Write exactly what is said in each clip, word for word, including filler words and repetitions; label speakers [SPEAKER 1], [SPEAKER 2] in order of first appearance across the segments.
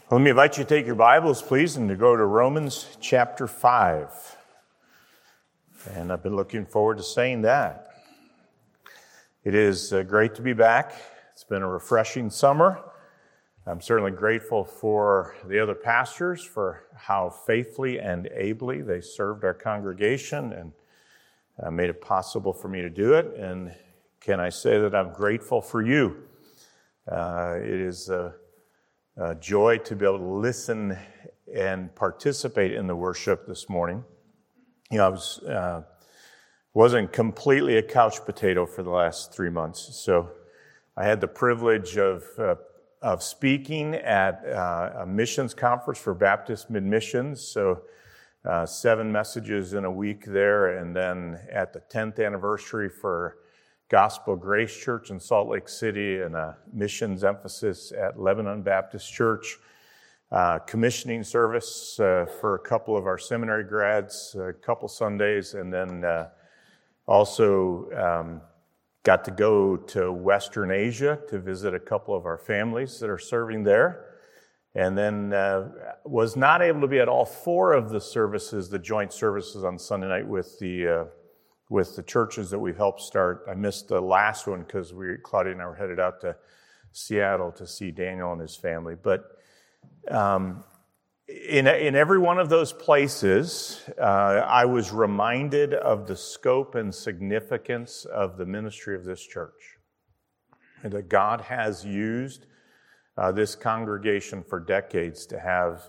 [SPEAKER 1] Well, let me invite you to take your Bibles, please, and to go to Romans chapter five. And I've been looking forward to saying that. It is uh, great to be back. It's been a refreshing summer. I'm certainly grateful for the other pastors for how faithfully and ably they served our congregation and uh, made it possible for me to do it. And can I say that I'm grateful for you? Uh, it is a Uh, joy to be able to listen and participate in the worship this morning. You know, I was, uh, wasn't completely a couch potato for the last three months, so I had the privilege of uh, of speaking at uh, a missions conference for Baptist Mid-Missions, so uh, seven messages in a week there, and then at the tenth anniversary for Gospel Grace Church in Salt Lake City and a missions emphasis at Lebanon Baptist Church, uh, commissioning service uh, for a couple of our seminary grads, a couple Sundays, and then uh, also um, got to go to Western Asia to visit a couple of our families that are serving there, and then uh, was not able to be at all four of the services, the joint services on Sunday night with the uh, with the churches that we've helped start. I missed the last one because we, Claudia and I were headed out to Seattle to see Daniel and his family. But um, in, in every one of those places, uh, I was reminded of the scope and significance of the ministry of this church. And that God has used uh, this congregation for decades to have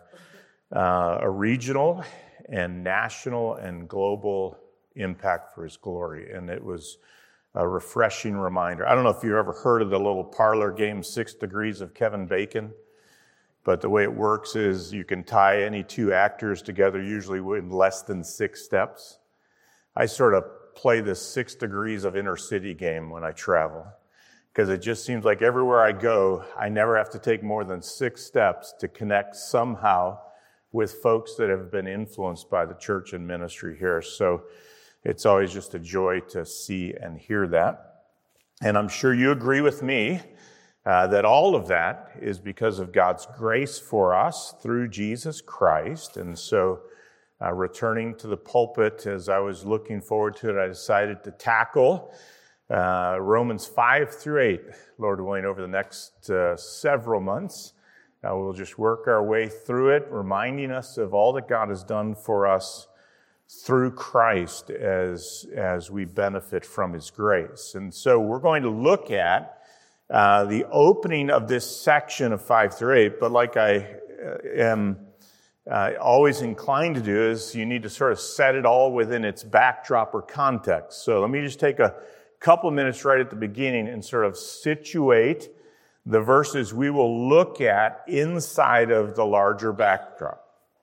[SPEAKER 1] uh, a regional and national and global impact for His glory, and it was a refreshing reminder. I don't know if you've ever heard of the little parlor game, Six Degrees of Kevin Bacon, but the way it works is you can tie any two actors together, usually in less than six steps. I sort of play this Six Degrees of Inner City game when I travel, because it just seems like everywhere I go, I never have to take more than six steps to connect somehow with folks that have been influenced by the church and ministry here. So it's always just a joy to see and hear that. And I'm sure you agree with me uh, that all of that is because of God's grace for us through Jesus Christ. And so uh, returning to the pulpit, as I was looking forward to it, I decided to tackle uh, Romans five through eight, Lord willing, over the next uh, several months. Uh, we'll just work our way through it, reminding us of all that God has done for us through Christ as, as we benefit from His grace. And so we're going to look at uh, the opening of this section of five through eight, but like I am uh, always inclined to do is you need to sort of set it all within its backdrop or context. So let me just take a couple minutes right at the beginning and sort of situate the verses we will look at inside of the larger backdrop.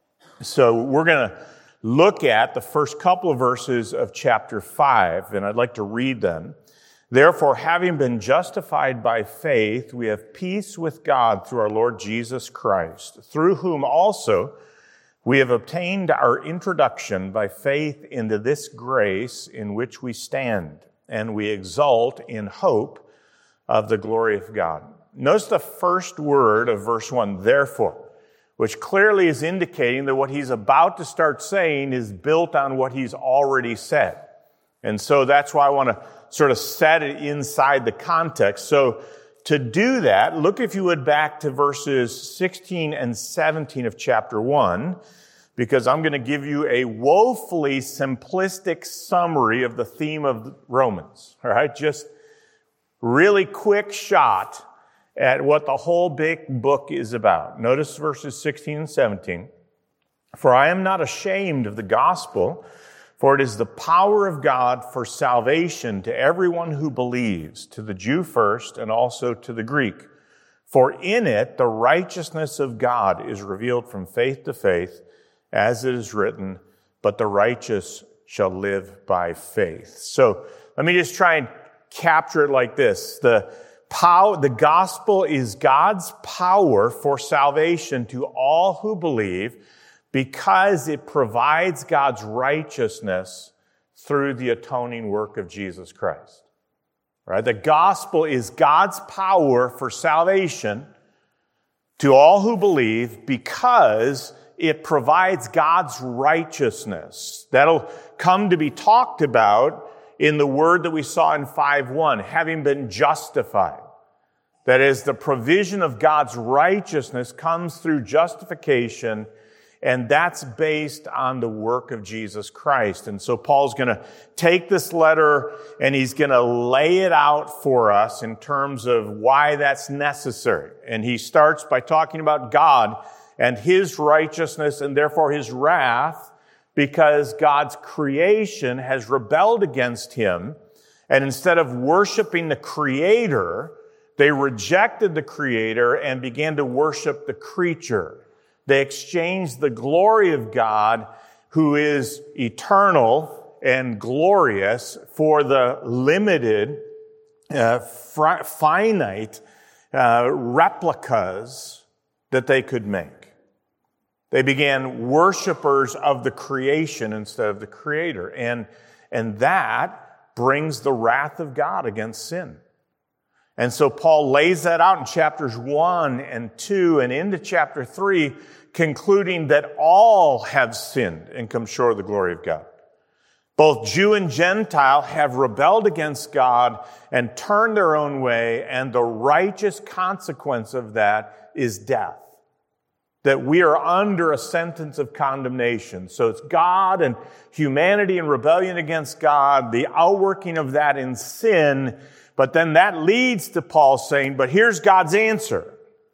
[SPEAKER 1] So we're going to look at the first couple of verses of chapter five, and I'd like to read them. Therefore, having been justified by faith, we have peace with God through our Lord Jesus Christ, through whom also we have obtained our introduction by faith into this grace in which we stand, and we exult in hope of the glory of God. Notice the first word of verse one, therefore, which clearly is indicating that what he's about to start saying is built on what he's already said. And so that's why I want to sort of set it inside the context. So to do that, look, if you would, back to verses sixteen and seventeen of chapter one, because I'm going to give you a woefully simplistic summary of the theme of Romans. All right, just really quick shot at what the whole big book is about. Notice verses sixteen and seventeen. For I am not ashamed of the gospel, for it is the power of God for salvation to everyone who believes, to the Jew first and also to the Greek. For in it the righteousness of God is revealed from faith to faith, as it is written, but the righteous shall live by faith. So let me just try and capture it like this. The Power, the gospel is God's power for salvation to all who believe because it provides God's righteousness through the atoning work of Jesus Christ. Right? The gospel is God's power for salvation to all who believe, because it provides God's righteousness. That'll come to be talked about in the word that we saw in five one, having been justified. That is, the provision of God's righteousness comes through justification, and that's based on the work of Jesus Christ. And so Paul's going to take this letter and he's going to lay it out for us in terms of why that's necessary. And he starts by talking about God and his righteousness and therefore his wrath, because God's creation has rebelled against him. And instead of worshiping the Creator, they rejected the Creator and began to worship the creature. They exchanged the glory of God, who is eternal and glorious, for the limited, uh, fr- finite uh, replicas that they could make. They began worshipers of the creation instead of the Creator. And, and that brings the wrath of God against sin. And so Paul lays that out in chapters one and two and into chapter three, concluding that all have sinned and come short of the glory of God. Both Jew and Gentile have rebelled against God and turned their own way, and the righteous consequence of that is death. That we are under a sentence of condemnation. So it's God and humanity in rebellion against God, the outworking of that in sin. But then that leads to Paul saying, but here's God's answer.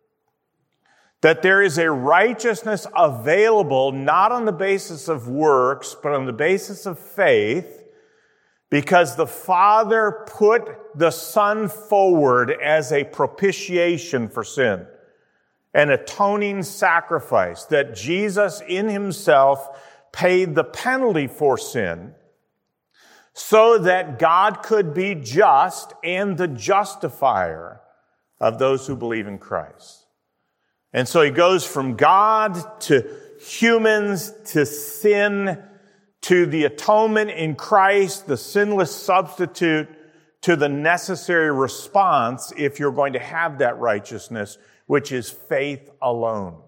[SPEAKER 1] That there is a righteousness available not on the basis of works, but on the basis of faith, because the Father put the Son forward as a propitiation for sin, an atoning sacrifice, that Jesus in himself paid the penalty for sin, so that God could be just and the justifier of those who believe in Christ. And so he goes from God to humans to sin to the atonement in Christ, the sinless substitute, to the necessary response if you're going to have that righteousness, which is faith alone.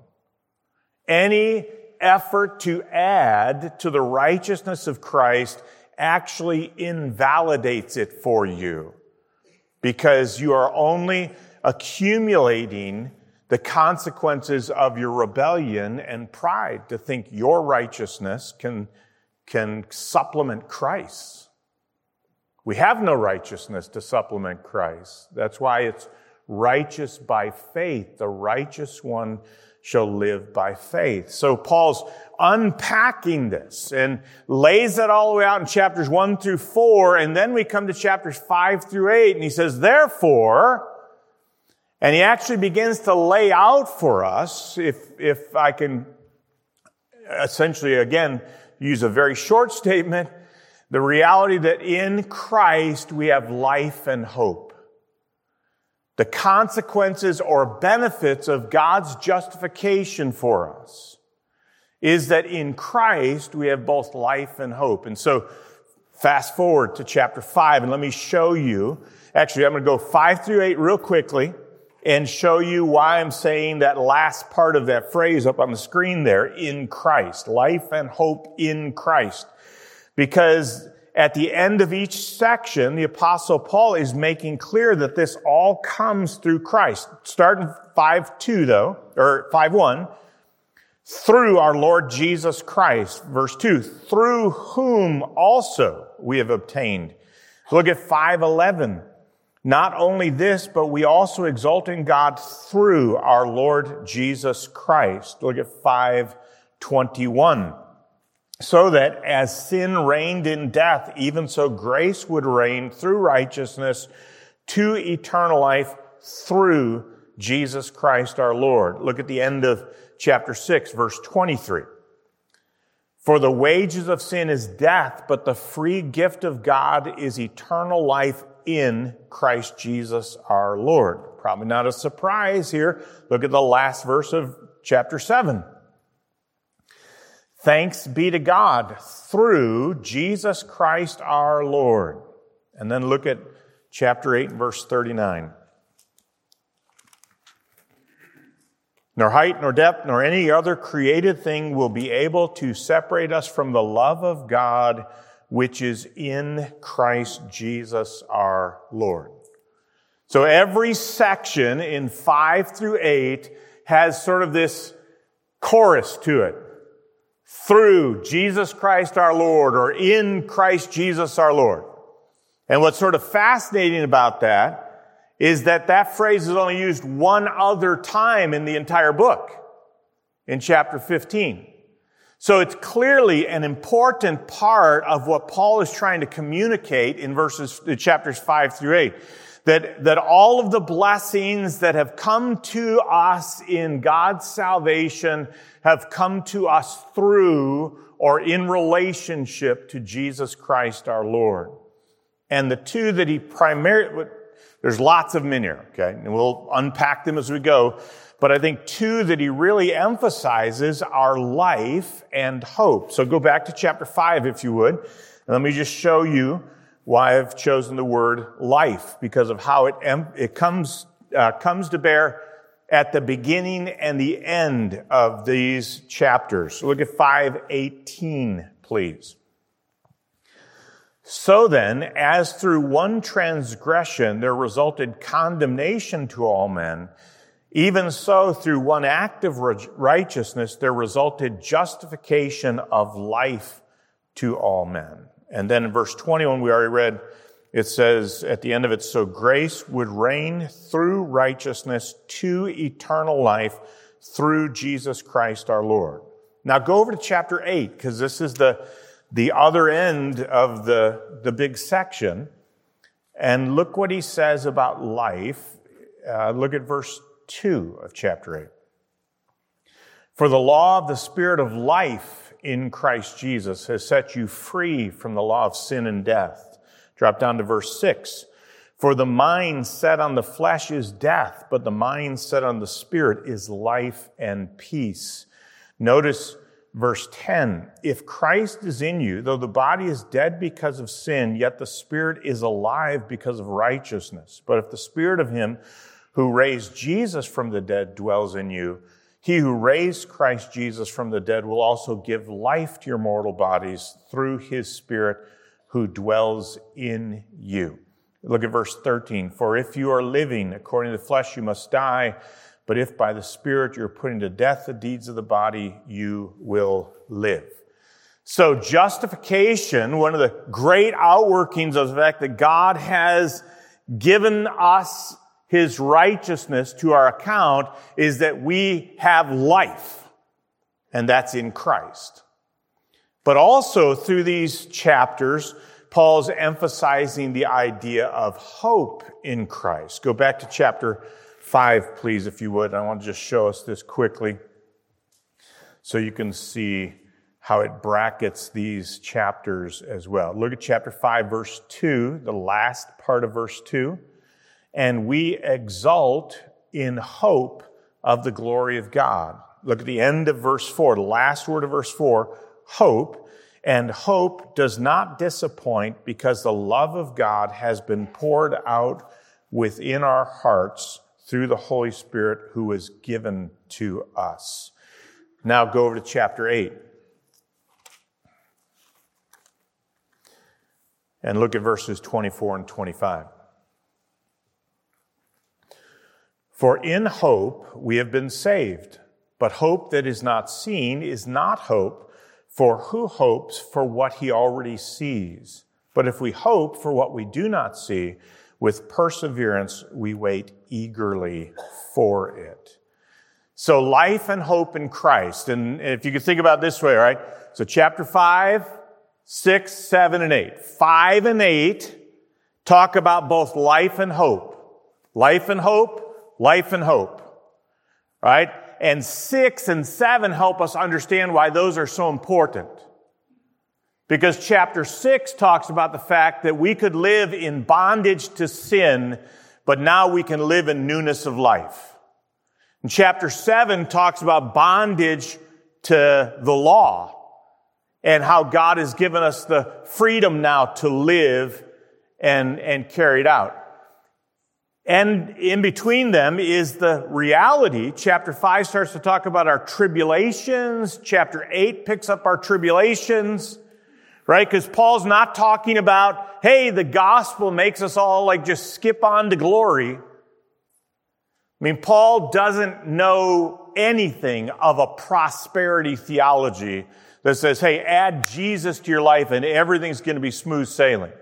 [SPEAKER 1] Any effort to add to the righteousness of Christ actually invalidates it for you, because you are only accumulating the consequences of your rebellion and pride to think your righteousness can, can supplement Christ's. We have no righteousness to supplement Christ. That's why it's righteous by faith. The righteous one shall live by faith. So Paul's unpacking this and lays it all the way out in chapters one through four, and then we come to chapters five through eight, and he says, therefore, and he actually begins to lay out for us, if, if I can essentially, again, use a very short statement, the reality that in Christ we have life and hope. The consequences or benefits of God's justification for us is that in Christ we have both life and hope. And so fast forward to chapter five, and let me show you. Actually, I'm going to go five through eight real quickly and show you why I'm saying that last part of that phrase up on the screen there, in Christ. Life and hope in Christ. Because at the end of each section, the Apostle Paul is making clear that this all comes through Christ. Starting five two though, or five one, through our Lord Jesus Christ. Verse two, through whom also we have obtained. Look at five eleven. Not only this, but we also exult in God through our Lord Jesus Christ. Look at five twenty-one. So that as sin reigned in death, even so grace would reign through righteousness to eternal life through Jesus Christ our Lord. Look at the end of chapter six, verse twenty-three. For the wages of sin is death, but the free gift of God is eternal life in Christ Jesus our Lord. Probably not a surprise here. Look at the last verse of chapter seven. Thanks be to God through Jesus Christ our Lord. And then look at chapter eight and verse thirty-nine. Nor height, nor depth, nor any other created thing will be able to separate us from the love of God which is in Christ Jesus our Lord. So every section in five through eight has sort of this chorus to it. Through Jesus Christ our Lord, or in Christ Jesus our Lord. And what's sort of fascinating about that is that that phrase is only used one other time in the entire book, in chapter fifteen. So it's clearly an important part of what Paul is trying to communicate in verses, chapters five through eight. That, that all of the blessings that have come to us in God's salvation have come to us through or in relationship to Jesus Christ our Lord. And the two that he primarily, there's lots of them in here, okay? And we'll unpack them as we go. But I think two that he really emphasizes are life and hope. So go back to chapter five, if you would. And let me just show you why I've chosen the word life, because of how it it comes uh, comes to bear at the beginning and the end of these chapters. Look at five eighteen, please. So then, as through one transgression there resulted condemnation to all men, even so through one act of righteousness there resulted justification of life to all men. And then in verse twenty-one, we already read, it says at the end of it, so grace would reign through righteousness to eternal life through Jesus Christ our Lord. Now go over to chapter eight, because this is the, the other end of the, the big section. And look what he says about life. Uh, look at verse two of chapter eight. For the law of the Spirit of life in Christ Jesus has set you free from the law of sin and death. Drop down to verse six. For the mind set on the flesh is death, but the mind set on the Spirit is life and peace. Notice verse ten. If Christ is in you, though the body is dead because of sin, yet the Spirit is alive because of righteousness. But if the Spirit of him who raised Jesus from the dead dwells in you, he who raised Christ Jesus from the dead will also give life to your mortal bodies through his Spirit who dwells in you. Look at verse thirteen. For if you are living according to the flesh, you must die. But if by the Spirit you're putting to death the deeds of the body, you will live. So justification, one of the great outworkings of the fact that God has given us his righteousness to our account, is that we have life, and that's in Christ. But also through these chapters, Paul's emphasizing the idea of hope in Christ. Go back to chapter five, please, if you would. I want to just show us this quickly so you can see how it brackets these chapters as well. Look at chapter five, verse two, the last part of verse two. And we exult in hope of the glory of God. Look at the end of verse four, the last word of verse four, hope. And hope does not disappoint because the love of God has been poured out within our hearts through the Holy Spirit who is given to us. Now go over to chapter eight. And look at verses twenty-four and twenty-five. For in hope we have been saved, but hope that is not seen is not hope, for who hopes for what he already sees? But if we hope for what we do not see, with perseverance we wait eagerly for it. So life and hope in Christ. And if you could think about it this way, right? So chapter five, six, seven, and eight. Five and eight talk about both life and hope. Life and hope. Life and hope, right? And six and seven help us understand why those are so important. Because chapter six talks about the fact that we could live in bondage to sin, but now we can live in newness of life. And chapter seven talks about bondage to the law and how God has given us the freedom now to live and, and carry it out. And in between them is the reality. Chapter five starts to talk about our tribulations. Chapter eight picks up our tribulations, right? Because Paul's not talking about, hey, the gospel makes us all like just skip on to glory. I mean, Paul doesn't know anything of a prosperity theology that says, hey, add Jesus to your life and everything's going to be smooth sailing.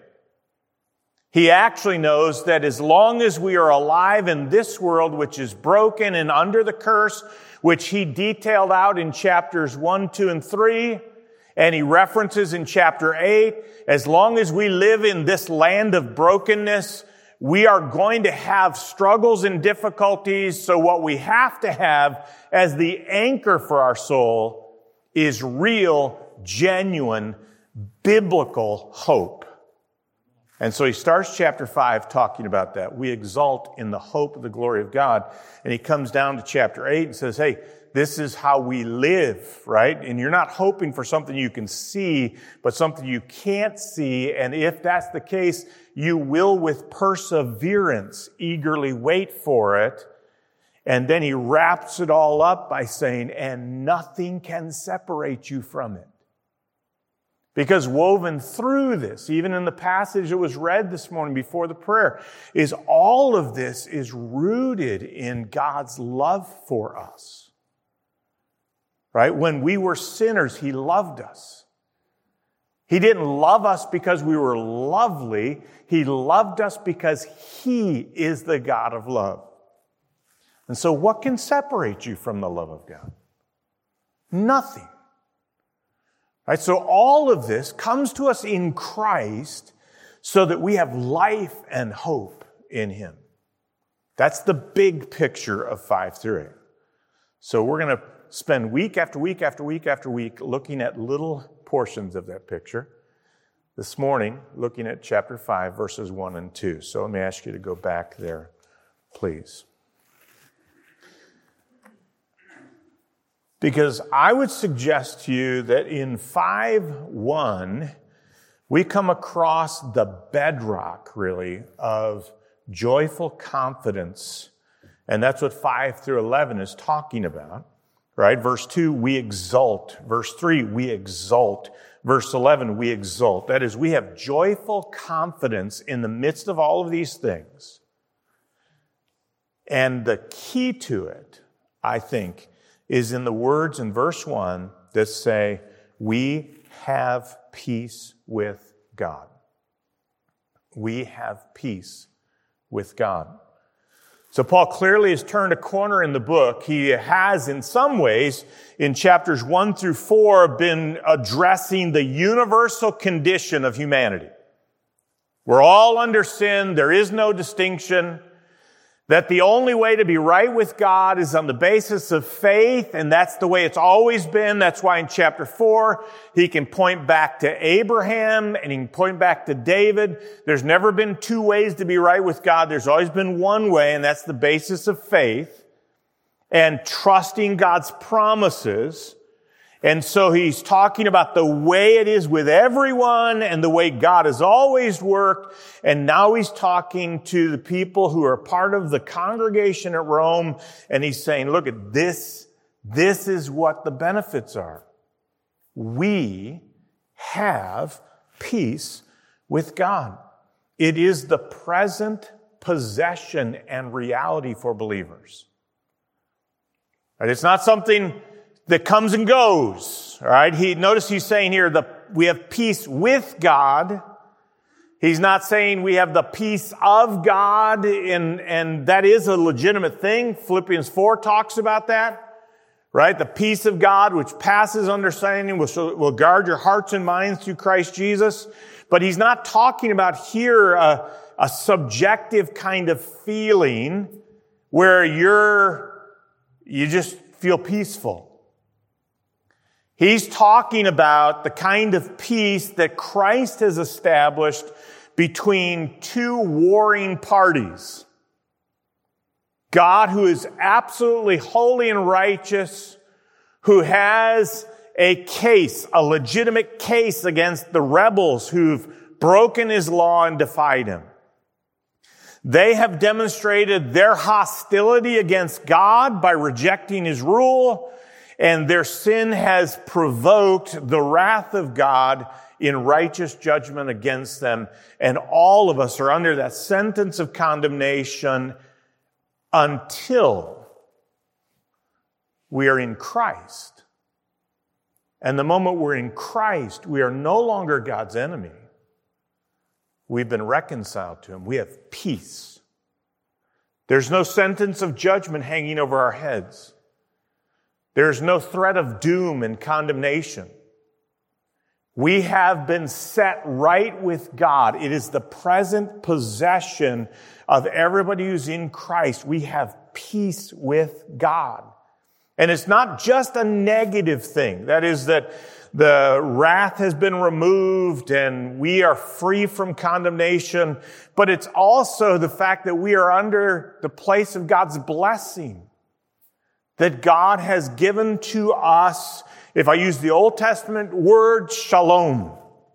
[SPEAKER 1] He actually knows that as long as we are alive in this world, which is broken and under the curse, which he detailed out in chapters one, two, and three, and he references in chapter eight, as long as we live in this land of brokenness, we are going to have struggles and difficulties. So what we have to have as the anchor for our soul is real, genuine, biblical hope. And so he starts chapter five talking about that. We exult in the hope of the glory of God. And he comes down to chapter eight and says, hey, this is how we live, right? And you're not hoping for something you can see, but something you can't see. And if that's the case, you will with perseverance eagerly wait for it. And then he wraps it all up by saying, and nothing can separate you from it. Because woven through this, even in the passage that was read this morning before the prayer, is all of this is rooted in God's love for us. Right? When we were sinners, he loved us. He didn't love us because we were lovely. He loved us because he is the God of love. And so what can separate you from the love of God? Nothing. Right, so all of this comes to us in Christ so that we have life and hope in him. That's the big picture of five through eight. So we're going to spend week after week after week after week looking at little portions of that picture. This morning, looking at chapter five, verses one and two. So let me ask you to go back there, please. Because I would suggest to you that in five one, we come across the bedrock, really, of joyful confidence. And that's what five through eleven is talking about, right? Verse two, we exult. Verse three, we exult. Verse eleven, we exult. That is, we have joyful confidence in the midst of all of these things. And the key to it, I think, is in the words in verse one that say, we have peace with God. We have peace with God. So Paul clearly has turned a corner in the book. He has, in some ways, in chapters one through four, been addressing the universal condition of humanity. We're all under sin. There is no distinction. That the only way to be right with God is on the basis of faith, and that's the way it's always been. That's why in chapter four, he can point back to Abraham, and he can point back to David. There's never been two ways to be right with God. There's always been one way, and that's the basis of faith and trusting God's promises. And so he's talking about the way it is with everyone and the way God has always worked. And now he's talking to the people who are part of the congregation at Rome. And he's saying, look at this. This is what the benefits are. We have peace with God. It is the present possession and reality for believers. Right? It's not something that comes and goes. All right. He, notice he's saying here that we have peace with God. He's not saying we have the peace of God, and, and that is a legitimate thing. Philippians four talks about that. Right? The peace of God, which passes understanding, will, will guard your hearts and minds through Christ Jesus. But he's not talking about here a, a subjective kind of feeling where you're, you just feel peaceful. He's talking about the kind of peace that Christ has established between two warring parties. God, who is absolutely holy and righteous, who has a case, a legitimate case against the rebels who've broken his law and defied him. They have demonstrated their hostility against God by rejecting His rule, and their sin has provoked the wrath of God in righteous judgment against them. And all of us are under that sentence of condemnation until we are in Christ. And the moment we're in Christ, we are no longer God's enemy. We've been reconciled to Him. We have peace. There's no sentence of judgment hanging over our heads. There's no threat of doom and condemnation. We have been set right with God. It is the present possession of everybody who's in Christ. We have peace with God. And it's not just a negative thing. That is that the wrath has been removed and we are free from condemnation. But it's also the fact that we are under the place of God's blessing. That God has given to us, if I use the Old Testament word, shalom.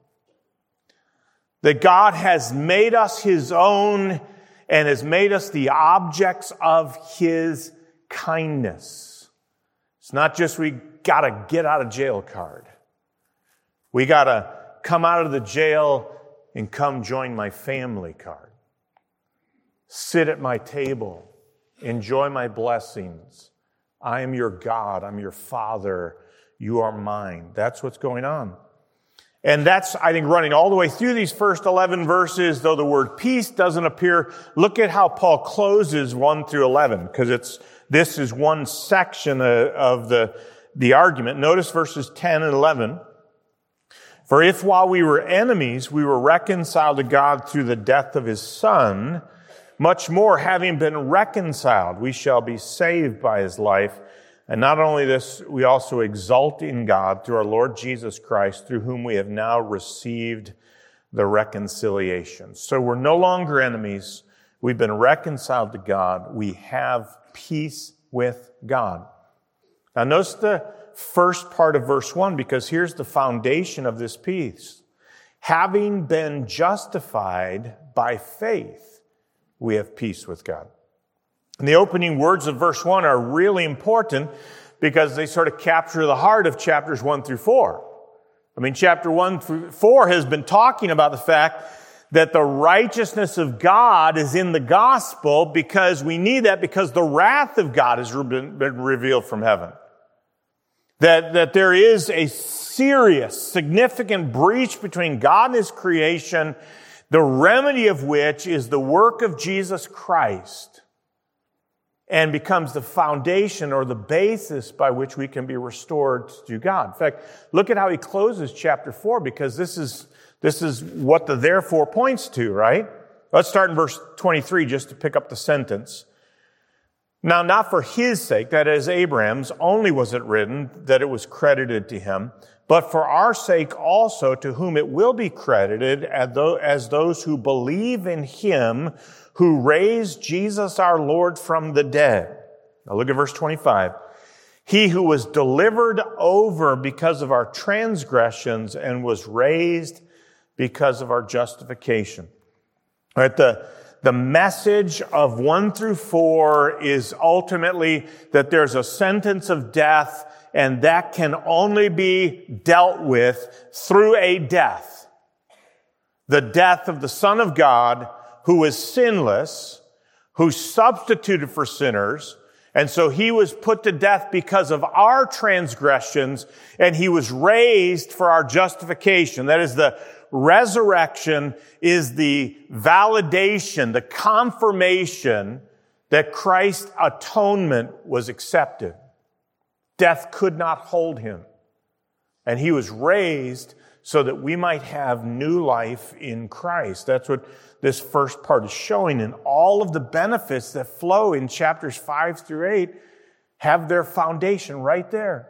[SPEAKER 1] That God has made us His own and has made us the objects of His kindness. It's not just we got a get out of jail card. We got to come out of the jail and come join my family card. Sit at my table. Enjoy my blessings. I am your God. I'm your Father. You are mine. That's what's going on. And that's, I think, running all the way through these first eleven verses, though the word peace doesn't appear. Look at how Paul closes one through eleven, because it's, this is one section of the, the argument. Notice verses ten and eleven. For if while we were enemies, we were reconciled to God through the death of His Son, much more, having been reconciled, we shall be saved by His life. And not only this, we also exult in God through our Lord Jesus Christ, through whom we have now received the reconciliation. So we're no longer enemies. We've been reconciled to God. We have peace with God. Now notice the first part of verse one, because here's the foundation of this peace. Having been justified by faith, we have peace with God. And the opening words of verse one are really important because they sort of capture the heart of chapters one through four. I mean, chapter one through four has been talking about the fact that the righteousness of God is in the gospel because we need that because the wrath of God has been revealed from heaven. That, that there is a serious, significant breach between God and His creation, the remedy of which is the work of Jesus Christ, and becomes the foundation or the basis by which we can be restored to God. In fact, look at how he closes chapter four, because this is, this is what the therefore points to, right? Let's start in verse twenty-three just to pick up the sentence. Now, not for his sake, that is Abraham's, only was it written that it was credited to him, but for our sake also, to whom it will be credited as those who believe in Him who raised Jesus our Lord from the dead. Now look at verse twenty-five. He who was delivered over because of our transgressions and was raised because of our justification. All right, the, the message of one through four is ultimately that there's a sentence of death, and that can only be dealt with through a death. The death of the Son of God, who is sinless, who substituted for sinners, and so He was put to death because of our transgressions, and He was raised for our justification. That is, the resurrection is the validation, the confirmation that Christ's atonement was accepted. Death could not hold Him. And He was raised so that we might have new life in Christ. That's what this first part is showing. And all of the benefits that flow in chapters five through eight have their foundation right there.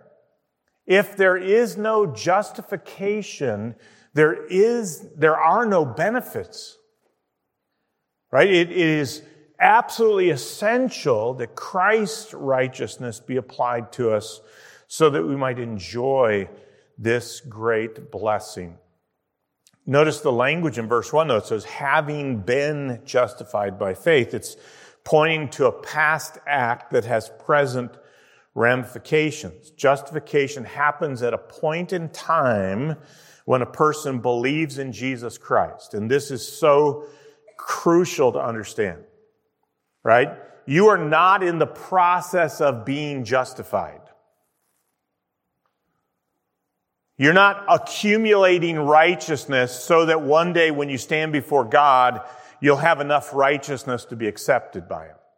[SPEAKER 1] If there is no justification, there is, there are no benefits. Right? It, it is absolutely essential that Christ's righteousness be applied to us so that we might enjoy this great blessing. Notice the language in verse one, though. It says, having been justified by faith. It's pointing to a past act that has present ramifications. Justification happens at a point in time when a person believes in Jesus Christ. And this is so crucial to understand, right? You are not in the process of being justified. You're not accumulating righteousness so that one day when you stand before God, you'll have enough righteousness to be accepted by Him.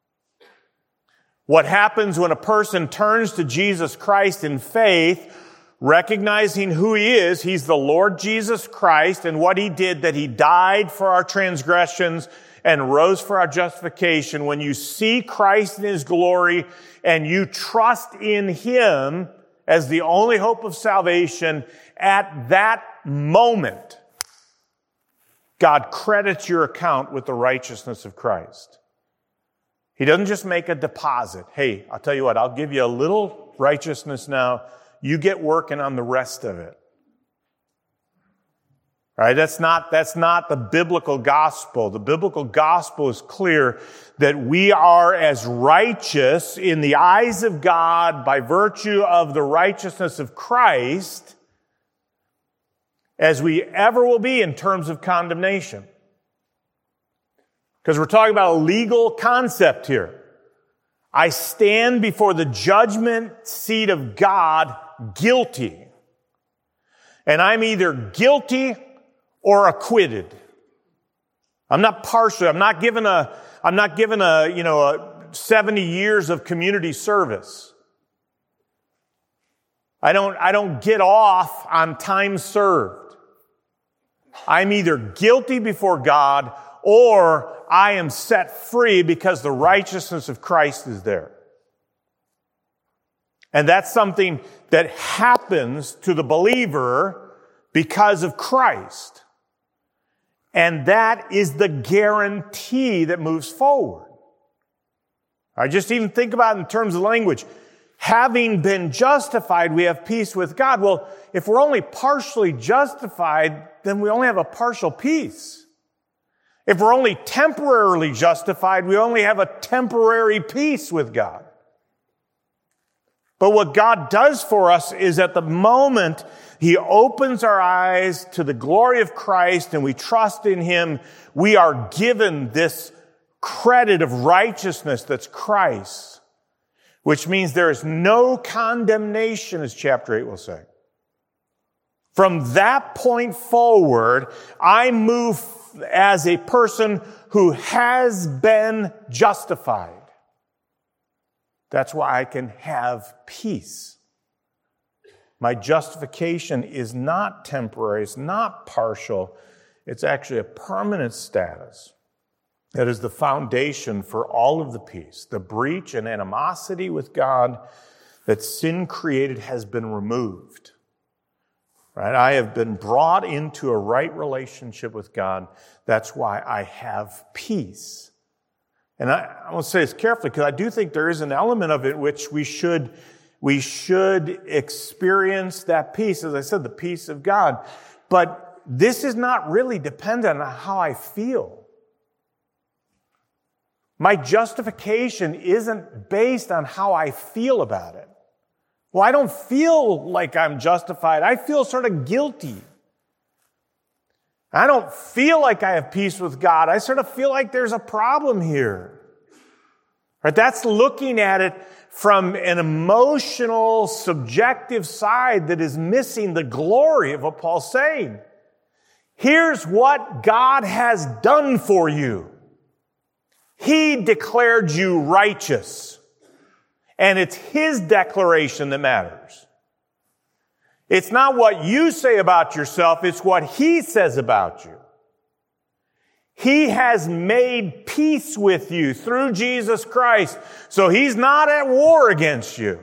[SPEAKER 1] What happens when a person turns to Jesus Christ in faith, recognizing who He is, He's the Lord Jesus Christ, and what He did, that He died for our transgressions and rose for our justification. When you see Christ in His glory and you trust in Him as the only hope of salvation, at that moment, God credits your account with the righteousness of Christ. He doesn't just make a deposit. Hey, I'll tell you what, I'll give you a little righteousness now. You get working on the rest of it. Right? That's not, that's not the biblical gospel. The biblical gospel is clear that we are as righteous in the eyes of God by virtue of the righteousness of Christ as we ever will be in terms of condemnation. Because we're talking about a legal concept here. I stand before the judgment seat of God guilty. And I'm either guilty or acquitted. I'm not partial. I'm not given a, I'm not given a, you know, a seventy years of community service. I don't, I don't get off on time served. I'm either guilty before God or I am set free because the righteousness of Christ is there. And that's something that happens to the believer because of Christ. And that is the guarantee that moves forward. I just even think about it in terms of language. Having been justified, we have peace with God. Well, if we're only partially justified, then we only have a partial peace. If we're only temporarily justified, we only have a temporary peace with God. But what God does for us is at the moment He opens our eyes to the glory of Christ and we trust in Him, we are given this credit of righteousness that's Christ, which means there is no condemnation, as chapter eight will say. From that point forward, I move as a person who has been justified. That's why I can have peace. My justification is not temporary, it's not partial, it's actually a permanent status. That is the foundation for all of the peace. The breach and animosity with God that sin created has been removed. Right? I have been brought into a right relationship with God. That's why I have peace. And I, I want to say this carefully because I do think there is an element of it which we should, we should experience that peace. As I said, the peace of God. But this is not really dependent on how I feel. My justification isn't based on how I feel about it. Well, I don't feel like I'm justified. I feel sort of guilty. I don't feel like I have peace with God. I sort of feel like there's a problem here. Right? That's looking at it from an emotional, subjective side that is missing the glory of what Paul's saying. Here's what God has done for you. He declared you righteous. And it's His declaration that matters. It's not what you say about yourself, it's what He says about you. He has made peace with you through Jesus Christ, so He's not at war against you.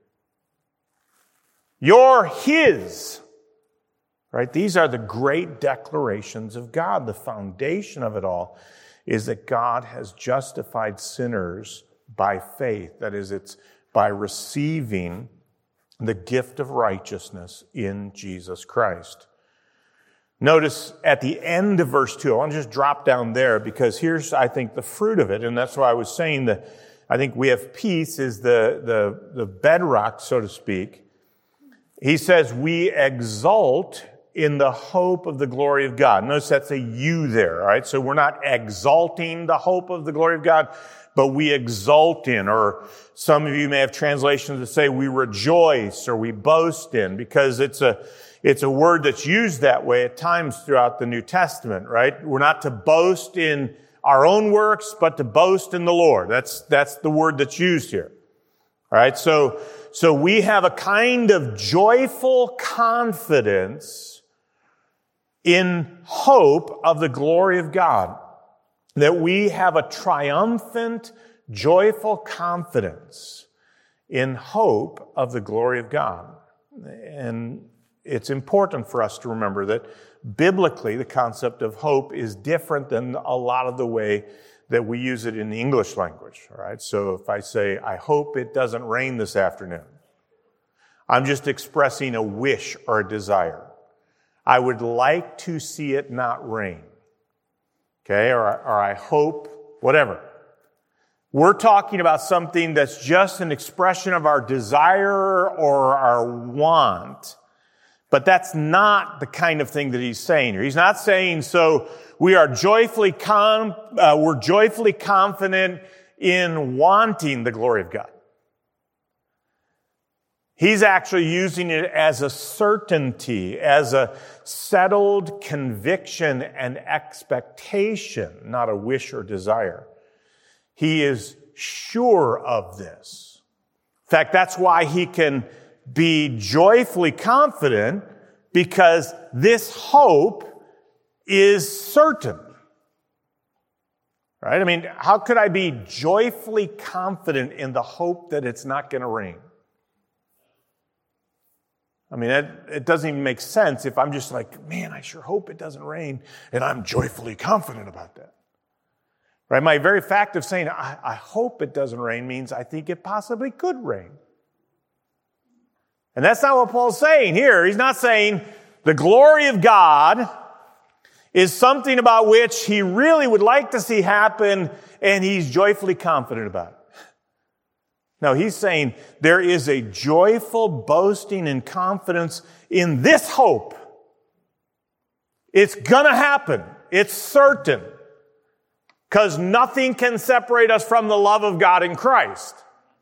[SPEAKER 1] You're His. Right? These are the great declarations of God. The foundation of it all is that God has justified sinners by faith. That is, it's by receiving the gift of righteousness in Jesus Christ. Notice at the end of verse two, I want to just drop down there because here's, I think, the fruit of it. And that's why I was saying that I think we have peace is the, the, the bedrock, so to speak. He says, we exult in the hope of the glory of God. Notice that's a you there, all right? So we're not exalting the hope of the glory of God, but we exult in, or some of you may have translations that say we rejoice or we boast in, because it's a, it's a word that's used that way at times throughout the New Testament, right? We're not to boast in our own works, but to boast in the Lord. That's, that's the word that's used here. All right. So, so we have a kind of joyful confidence in hope of the glory of God, that we have a triumphant, joyful confidence in hope of the glory of God. And it's important for us to remember that biblically, the concept of hope is different than a lot of the way that we use it in the English language. All right. So if I say, I hope it doesn't rain this afternoon, I'm just expressing a wish or a desire. I would like to see it not rain. Okay. Or, or I hope, whatever. We're talking about something that's just an expression of our desire or our want. But that's not the kind of thing that he's saying here. He's not saying, so we are joyfully con- uh, we're joyfully confident in wanting the glory of God. He's actually using it as a certainty, as a settled conviction and expectation, not a wish or desire. He is sure of this. In fact, that's why he can be joyfully confident, because this hope is certain. Right? I mean, how could I be joyfully confident in the hope that it's not going to rain? I mean, it, it doesn't even make sense if I'm just like, man, I sure hope it doesn't rain, and I'm joyfully confident about that. Right? My very fact of saying, I, I hope it doesn't rain means I think it possibly could rain. And that's not what Paul's saying here. He's not saying the glory of God is something about which he really would like to see happen, and he's joyfully confident about it. No, he's saying there is a joyful boasting and confidence in this hope. It's gonna happen. It's certain. Because nothing can separate us from the love of God in Christ.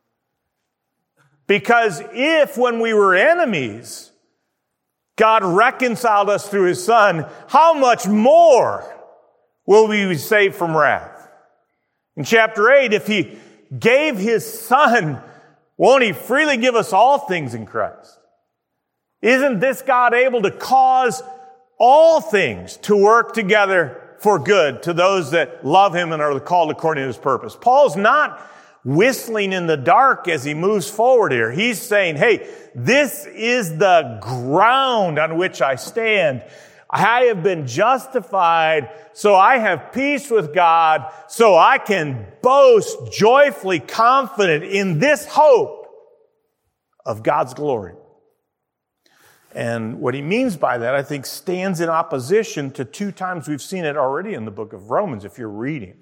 [SPEAKER 1] Because if, when we were enemies, God reconciled us through His Son, how much more will we be saved from wrath? In chapter eight, if He gave His Son, won't He freely give us all things in Christ? Isn't this God able to cause all things to work together for good to those that love Him and are called according to His purpose? Paul's not whistling in the dark as he moves forward here. He's saying, hey, this is the ground on which I stand. I have been justified, so I have peace with God, so I can boast joyfully confident in this hope of God's glory. And what he means by that, I think, stands in opposition to two times we've seen it already in the book of Romans, if you're reading.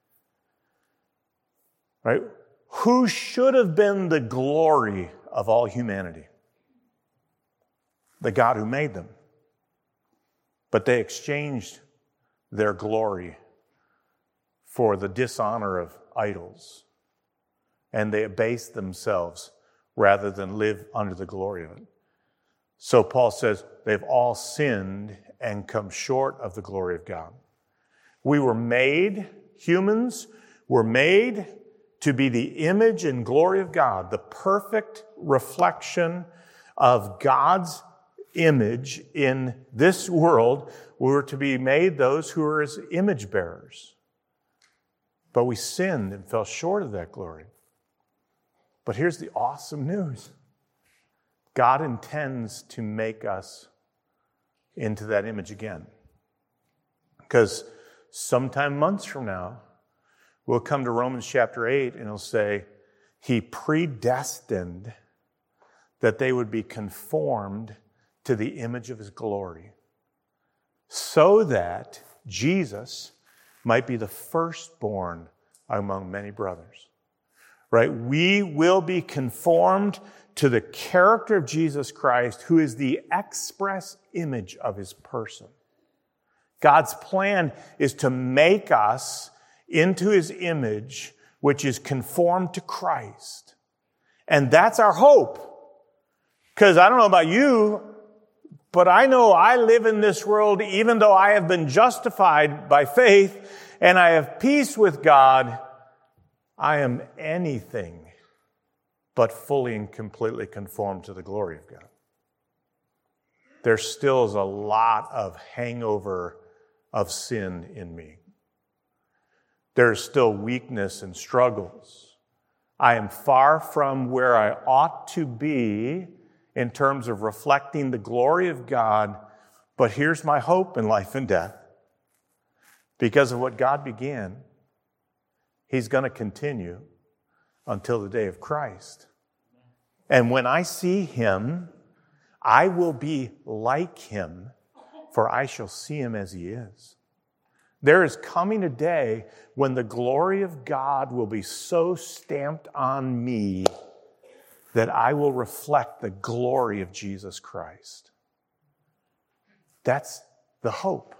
[SPEAKER 1] Right? Who should have been the glory of all humanity? The God who made them. But they exchanged their glory for the dishonor of idols. And they abased themselves rather than live under the glory of it. So Paul says they've all sinned and come short of the glory of God. We were made, humans were made to be the image and glory of God, the perfect reflection of God's image in this world. We were to be made those who are His image bearers. But we sinned and fell short of that glory. But here's the awesome news. God intends to make us into that image again. Because sometime months from now, we'll come to Romans chapter eight and it'll say, He predestined that they would be conformed to the image of His glory. so that Jesus might be the firstborn among many brothers. Right? We will be conformed to the character of Jesus Christ, who is the express image of his person. God's plan is to make us into his image, which is conformed to Christ. And that's our hope. Because I don't know about you, but I know I live in this world, even though I have been justified by faith and I have peace with God, I am anything but fully and completely conformed to the glory of God. There still is a lot of hangover of sin in me. There's still weakness and struggles. I am far from where I ought to be in terms of reflecting the glory of God, but here's my hope in life and death. Because of what God began, he's going to continue until the day of Christ. And when I see him, I will be like him, for I shall see him as he is. There is coming a day when the glory of God will be so stamped on me that I will reflect the glory of Jesus Christ. That's the hope.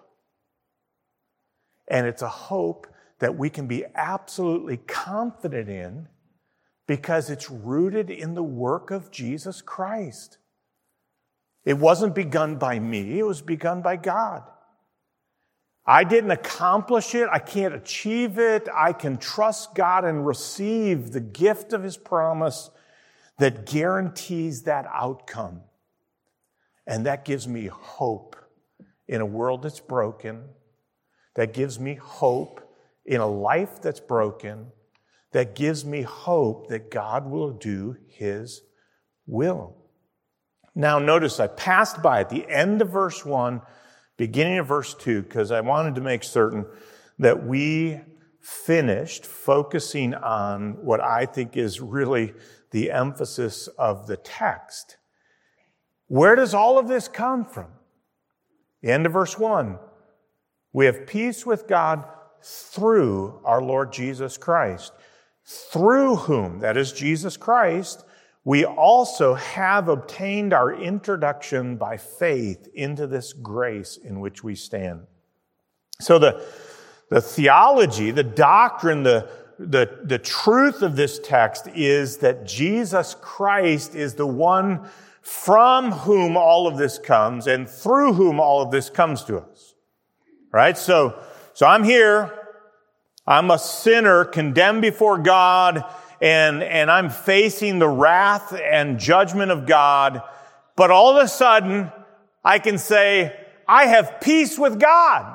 [SPEAKER 1] And it's a hope that we can be absolutely confident in because it's rooted in the work of Jesus Christ. It wasn't begun by me, it was begun by God. I didn't accomplish it, I can't achieve it, I can trust God and receive the gift of his promise that guarantees that outcome. And that gives me hope in a world that's broken. That gives me hope in a life that's broken. That gives me hope that God will do his will. Now notice I passed by at the end of verse one, beginning of verse two, because I wanted to make certain that we finished focusing on what I think is really the emphasis of the text. Where does all of this come from? The end of verse one. We have peace with God through our Lord Jesus Christ, through whom, that is Jesus Christ, we also have obtained our introduction by faith into this grace in which we stand. So the, the theology, the doctrine, the, the, the truth of this text is that Jesus Christ is the one from whom all of this comes and through whom all of this comes to us. Right? So, so I'm here. I'm a sinner condemned before God, and, and I'm facing the wrath and judgment of God. But all of a sudden, I can say, I have peace with God.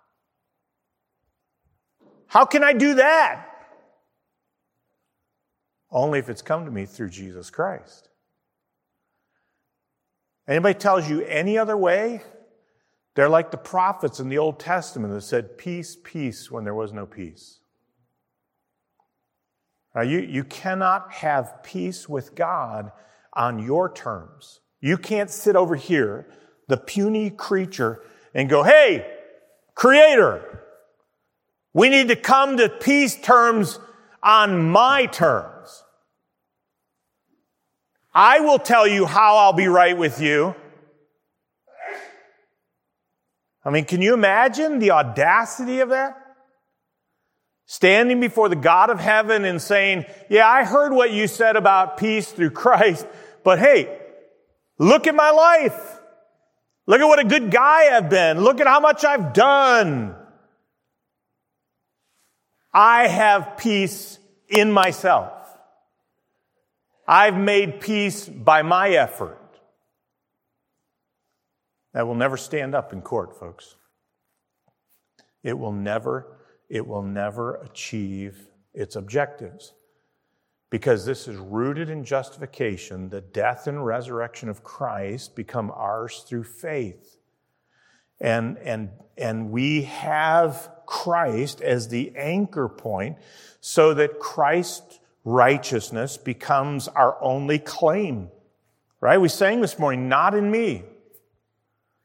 [SPEAKER 1] How can I do that? Only if it's come to me through Jesus Christ. Anybody tells you any other way, they're like the prophets in the Old Testament that said, peace, peace, when there was no peace. Now, you, you cannot have peace with God on your terms. You can't sit over here, the puny creature, and go, hey, Creator, we need to come to peace terms on my terms. I will tell you how I'll be right with you. I mean, can you imagine the audacity of that? Standing before the God of heaven and saying, yeah, I heard what you said about peace through Christ, but hey, look at my life. Look at what a good guy I've been. Look at how much I've done. I have peace in myself. I've made peace by my effort. That will never stand up in court, folks. It will never, it will never achieve its objectives. Because this is rooted in justification. The death and resurrection of Christ become ours through faith. And, and, and we have Christ as the anchor point so that Christ's righteousness becomes our only claim. Right? We sang this morning, not in me.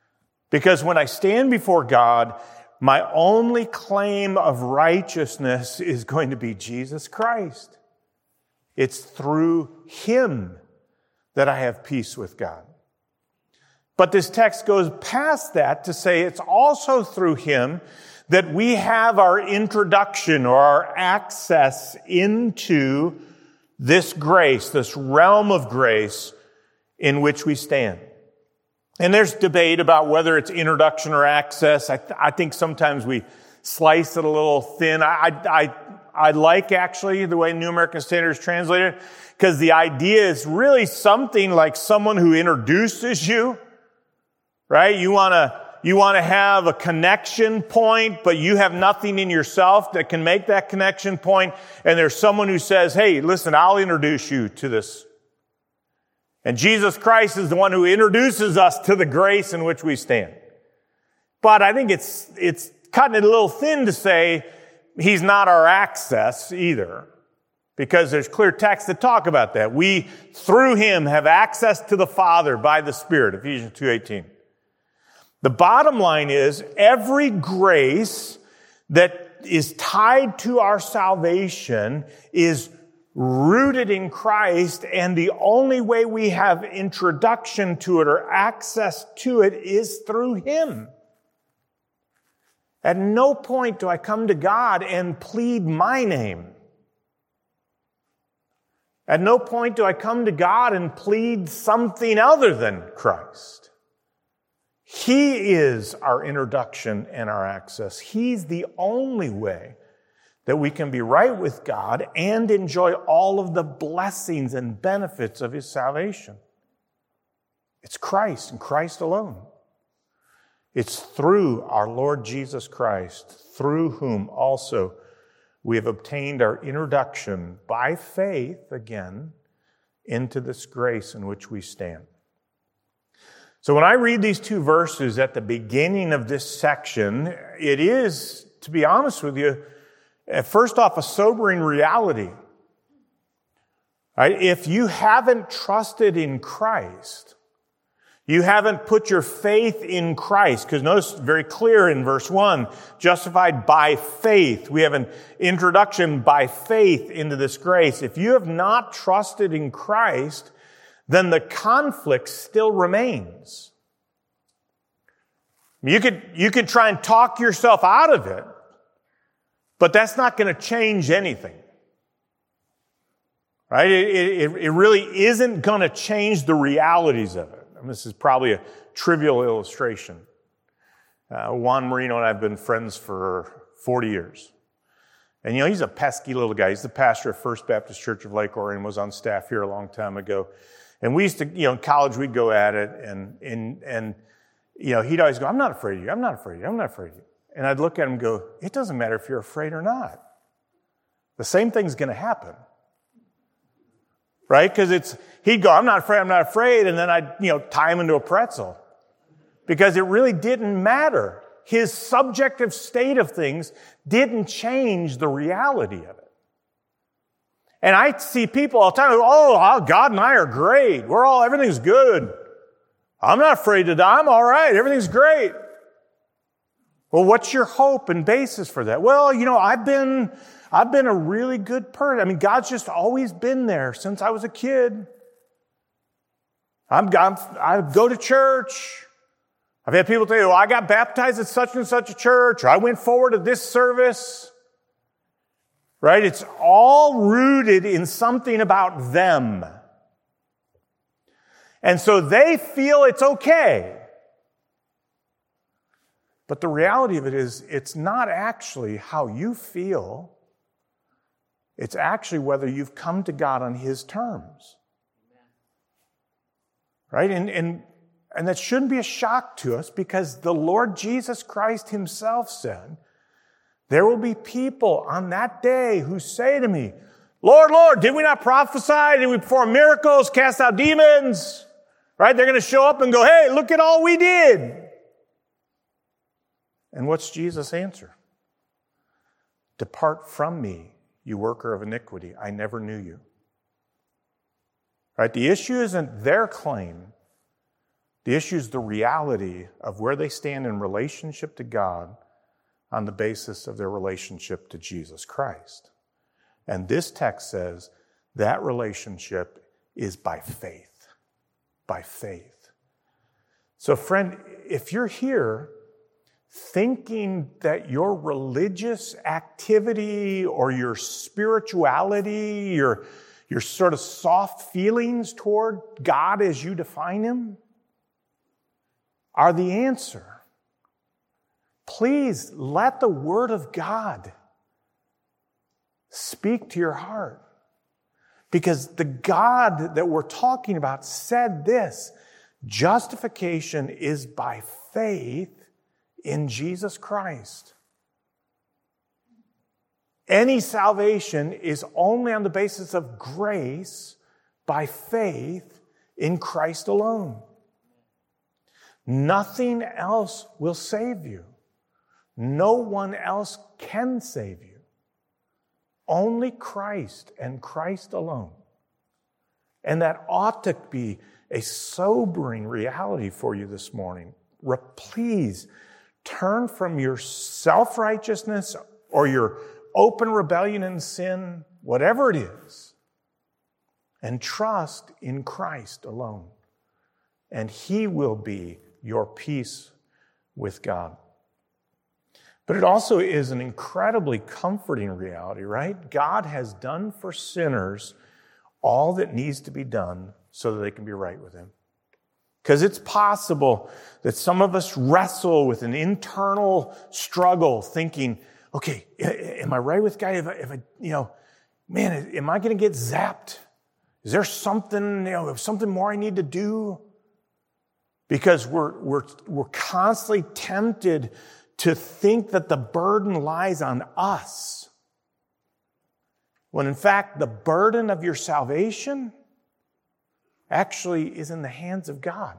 [SPEAKER 1] Because when I stand before God, my only claim of righteousness is going to be Jesus Christ. It's through Him that I have peace with God. But this text goes past that to say it's also through Him that we have our introduction or our access into this grace, this realm of grace in which we stand. And there's debate about whether it's introduction or access. I, th- I think sometimes we slice it a little thin. I, I, I like actually the way New American Standard is translated, because the idea is really something like someone who introduces you, right? You want to, you want to have a connection point, but you have nothing in yourself that can make that connection point. And there's someone who says, hey, listen, I'll introduce you to this. And Jesus Christ is the one who introduces us to the grace in which we stand. But I think it's, it's cutting it a little thin to say He's not our access either, because there's clear texts that talk about that. We, through Him, have access to the Father by the Spirit, Ephesians two eighteen. The bottom line is every grace that is tied to our salvation is rooted in Christ, and the only way we have introduction to it or access to it is through Him. At no point do I come to God and plead my name. At no point do I come to God and plead something other than Christ. He is our introduction and our access. He's the only way that we can be right with God and enjoy all of the blessings and benefits of His salvation. It's Christ and Christ alone. It's through our Lord Jesus Christ, through whom also we have obtained our introduction by faith, again, into this grace in which we stand. So when I read these two verses at the beginning of this section, it is, to be honest with you, first off, a sobering reality. Right? If you haven't trusted in Christ, you haven't put your faith in Christ, because notice very clear in verse one, justified by faith. We have an introduction by faith into this grace. If you have not trusted in Christ, then the conflict still remains. You could, you could try and talk yourself out of it, but that's not going to change anything. Right? It, it, it really isn't going to change the realities of it. And this is probably a trivial illustration. Uh, Juan Marino and I have been friends for forty years. And, you know, he's a pesky little guy. He's the pastor of First Baptist Church of Lake Orion, was on staff here a long time ago. And we used to, you know, in college, we'd go at it. And, and, and you know, he'd always go, I'm not afraid of you. I'm not afraid of you. I'm not afraid of you. And I'd look at him and go, it doesn't matter if you're afraid or not. The same thing's going to happen. Right? Because it's, he'd go, I'm not afraid, I'm not afraid. And then I'd, you know, tie him into a pretzel. Because it really didn't matter. His subjective state of things didn't change the reality of it. And I see people all the time, oh, God and I are great. We're all, everything's good. I'm not afraid to die. I'm all right. Everything's great. Well, what's your hope and basis for that? Well, you know, I've been, I've been a really good person. I mean, God's just always been there since I was a kid. I'm, I'm, I go to church. I've had people tell you, well, I got baptized at such and such a church, or I went forward to this service. Right? It's all rooted in something about them. And so they feel it's okay. But the reality of it is, it's not actually how you feel. It's actually whether you've come to God on His terms. Right? And, and, and that shouldn't be a shock to us, because the Lord Jesus Christ Himself said, there will be people on that day who say to me, Lord, Lord, did we not prophesy? Did we perform miracles, cast out demons? Right? They're going to show up and go, hey, look at all we did. And what's Jesus' answer? Depart from me, you worker of iniquity. I never knew you. Right? The issue isn't their claim. The issue is the reality of where they stand in relationship to God on the basis of their relationship to Jesus Christ. And this text says that relationship is by faith. By faith. So friend, if you're here thinking that your religious activity or your spirituality, your, your sort of soft feelings toward God as you define Him are the answer, please let the Word of God speak to your heart. Because the God that we're talking about said this: justification is by faith in Jesus Christ. Any salvation is only on the basis of grace by faith in Christ alone. Nothing else will save you. No one else can save you. Only Christ and Christ alone. And that ought to be a sobering reality for you this morning. Re- please turn from your self-righteousness or your open rebellion and sin, whatever it is, and trust in Christ alone. And He will be your peace with God. But it also is an incredibly comforting reality, right? God has done for sinners all that needs to be done so that they can be right with Him. Because it's possible that some of us wrestle with an internal struggle thinking, okay, am I right with God? If I, if I you know, man, am I going to get zapped? Is there something, you know, something more I need to do? Because we're, we're, we're constantly tempted to think that the burden lies on us. When in fact, the burden of your salvation actually is in the hands of God.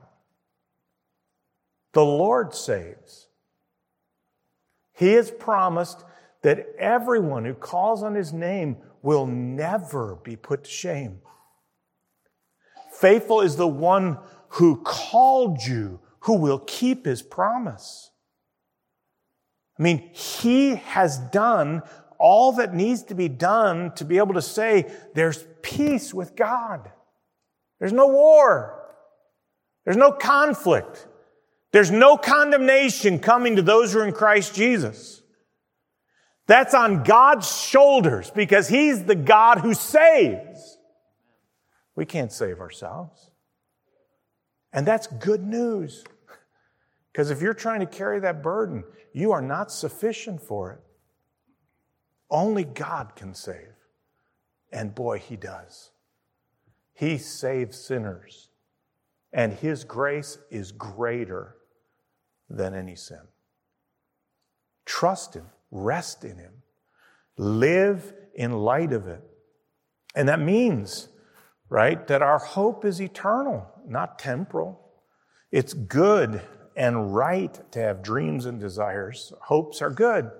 [SPEAKER 1] The Lord saves. He has promised that everyone who calls on His name will never be put to shame. Faithful is the one who called you, who will keep His promise. I mean, He has done all that needs to be done to be able to say there's peace with God. There's no war. There's no conflict. There's no condemnation coming to those who are in Christ Jesus. That's on God's shoulders because He's the God who saves. We can't save ourselves. And that's good news. Because if you're trying to carry that burden, you are not sufficient for it. Only God can save. And boy, He does. He saves sinners. And His grace is greater than any sin. Trust Him. Rest in Him. Live in light of it. And that means, right, that our hope is eternal, not temporal. It's good and right to have dreams and desires. Hopes are good.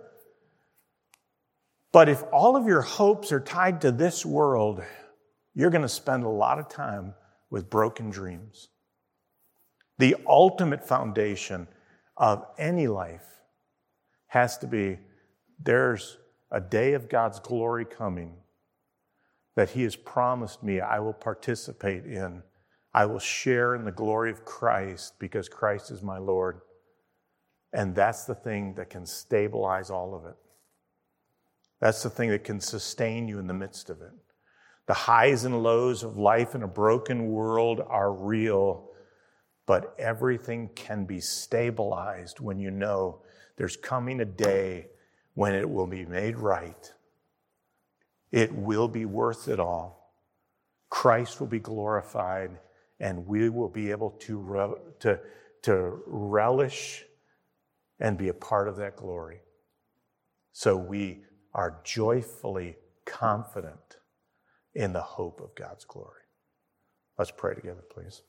[SPEAKER 1] But if all of your hopes are tied to this world, you're going to spend a lot of time with broken dreams. The ultimate foundation of any life has to be there's a day of God's glory coming that He has promised me I will participate in. I will share in the glory of Christ because Christ is my Lord. And that's the thing that can stabilize all of it. That's the thing that can sustain you in the midst of it. The highs and lows of life in a broken world are real, but everything can be stabilized when you know there's coming a day when it will be made right. It will be worth it all. Christ will be glorified, and we will be able to, re- to, to relish and be a part of that glory. So we are joyfully confident in the hope of God's glory. Let's pray together, please.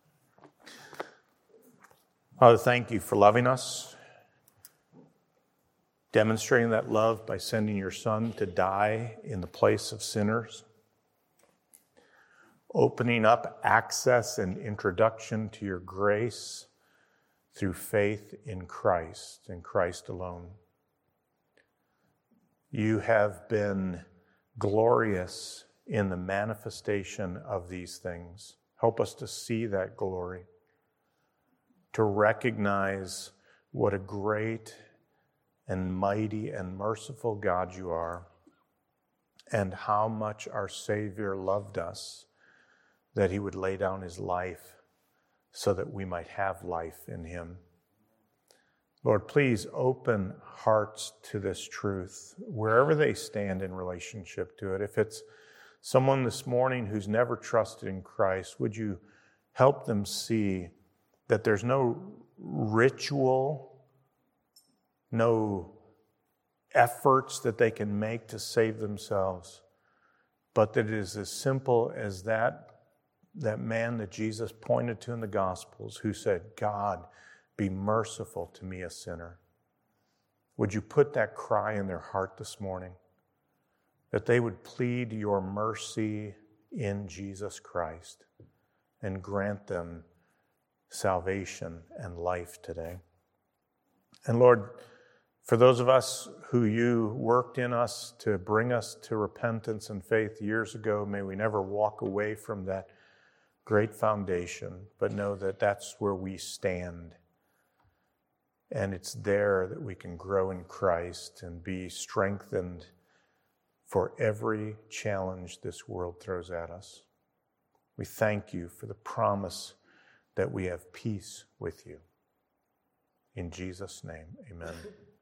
[SPEAKER 1] Father, thank You for loving us, demonstrating that love by sending Your Son to die in the place of sinners. opening up access and introduction to your grace through faith in Christ and Christ alone. You have been glorious in the manifestation of these things. Help us to see that glory, to recognize what a great and mighty and merciful God you are, and how much our Savior loved us, that he would lay down his life so that we might have life in him. Lord, please open hearts to this truth, wherever they stand in relationship to it. If it's someone this morning who's never trusted in Christ, would you help them see that there's no ritual, no efforts that they can make to save themselves, but that it is as simple as that, that man that Jesus pointed to in the Gospels who said, God, be merciful to me, a sinner. Would you put that cry in their heart this morning, that they would plead your mercy in Jesus Christ and grant them salvation and life today. And Lord, for those of us who you worked in us to bring us to repentance and faith years ago, may we never walk away from that great foundation, but know that that's where we stand. And it's there that we can grow in Christ and be strengthened for every challenge this world throws at us. We thank you for the promise that we have peace with you. In Jesus' name, amen.